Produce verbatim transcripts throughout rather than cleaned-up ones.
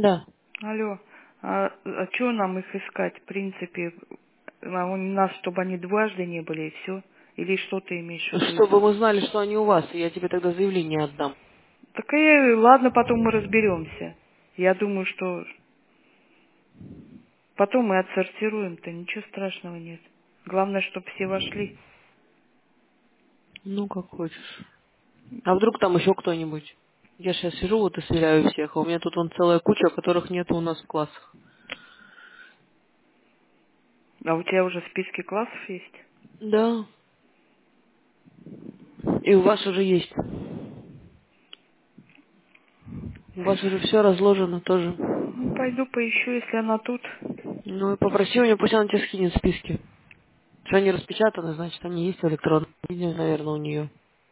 Да. Алло, а, а что нам их искать, в принципе? А у нас, чтобы они дважды не были, и все? Или что ты имеешь в виду? Чтобы мы знали, что они у вас, и я тебе тогда заявление отдам. Так и ладно, потом мы разберемся. Я думаю, что потом мы отсортируем-то, ничего страшного нет. Главное, чтобы все вошли. Ну, как хочешь. А вдруг там еще кто-нибудь? Я сейчас сижу вот и сверяю всех, а у меня тут вон целая куча, которых нету у нас в классах. А у тебя уже списки классов есть? Да. И у вас уже есть. У вас уже все разложено тоже. Ну, пойду поищу, если она тут. Ну и попроси у нее, пусть она тебе скинет списки. Что они распечатаны, значит, они есть в электронном виде, наверное, у нее.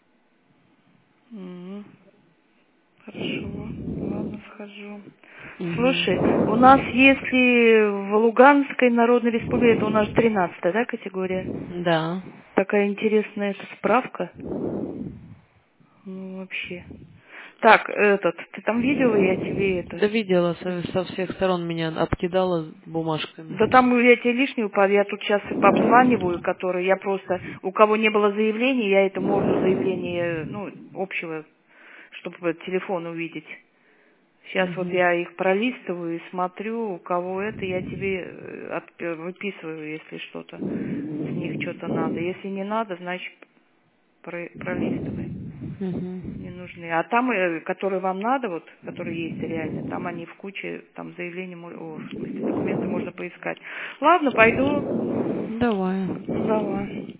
М, Хорошо, ладно, схожу. Слушай, у нас Угу. если в Луганской Народной Республике, это у нас тринадцатая, да, категория? Да. Такая интересная эта справка. Ну, вообще. Так, этот, ты там видела, я тебе это... Да видела, со, со всех сторон меня обкидала Да бумажками. там я тебе лишнюю, по- я тут сейчас обзваниваю, которые я просто, у кого не было заявления, я это морду заявления, ну, общего, чтобы телефон увидеть. Сейчас вот Угу. я их пролистываю и смотрю, у кого это, я тебе э, от- э, выписываю, если что-то с них что-то надо. Если не надо, значит про- пролистываем. Угу. Не нужны. А там, э, которые вам надо, вот, которые есть реально, там они в куче, там заявления, мо- о, в смысле, документы можно поискать. Ладно, пойду. Давай. Давай.